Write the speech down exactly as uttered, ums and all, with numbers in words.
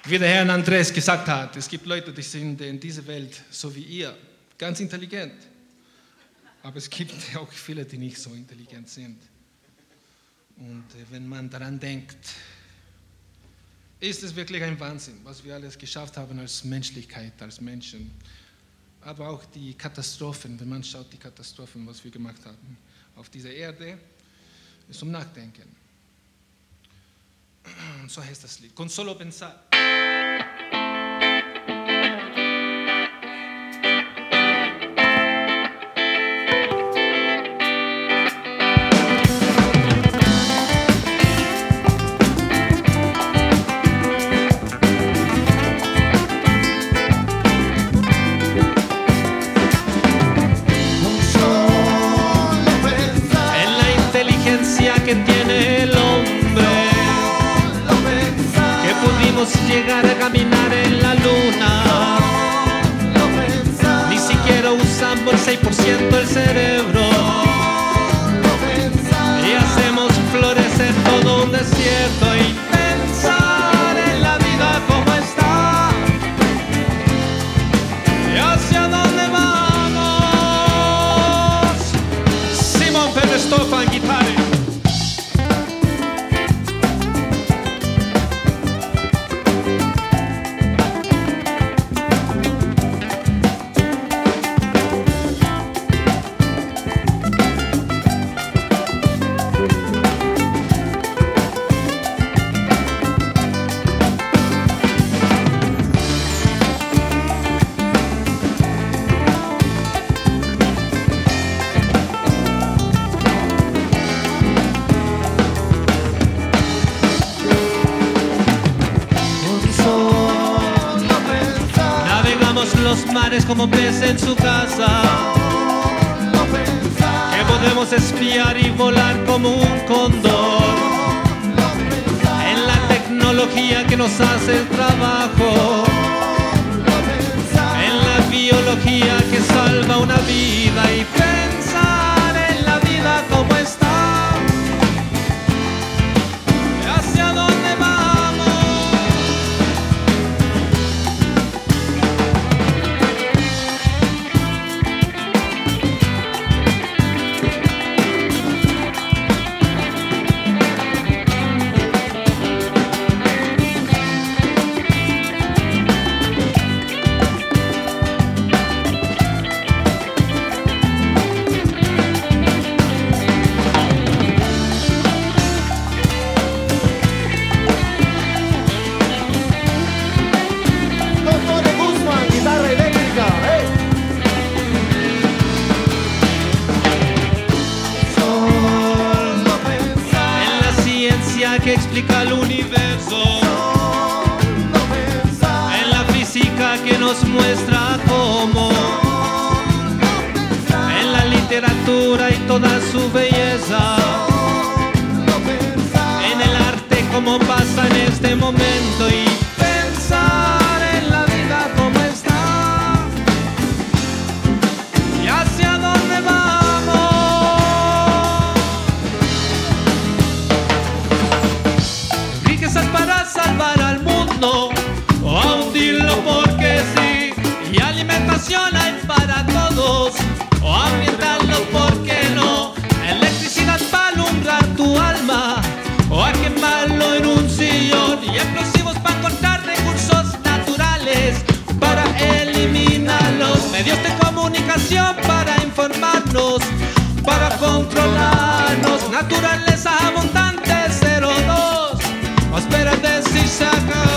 wie der Herr Andres gesagt hat, es gibt Leute, die sind in dieser Welt so wie ihr, ganz intelligent. Aber es gibt auch viele, die nicht so intelligent sind. Und wenn man daran denkt, ist es wirklich ein Wahnsinn, was wir alles geschafft haben als Menschlichkeit, als Menschen. Aber auch die Katastrophen, wenn man schaut, die Katastrophen, was wir gemacht haben auf dieser Erde, ist zum Nachdenken. Und so heißt das Lied. Con solo pensar. Que tiene el hombre, que pudimos llegar a caminar en la luna, ni siquiera usamos el seis por ciento del cerebro y hacemos florecer todo un desierto y pensar en la vida como está y hacia dónde vamos. Simon Perestofa en guitarra. Los mares como pez en su casa, que podemos espiar y volar como un cóndor, en la tecnología que nos hace el trabajo, en la biología que salva una vida y pensar en la vida como está, hacia dónde vamos. Que explica el universo, en la física que nos muestra cómo, en la literatura y toda su belleza, en el arte como pasa en este momento y pensar en la vida como está y hacia dónde vamos. Para salvar al mundo, o a hundirlo porque sí, y alimentación hay para todos, o ambientarlo porque no, electricidad para alumbrar tu alma, o a quemarlo en un sillón, y explosivos para encontrar recursos naturales, para eliminarlos, medios de comunicación para informarnos, para controlarnos, naturaleza abundante cero dos. Espérate si se acaba.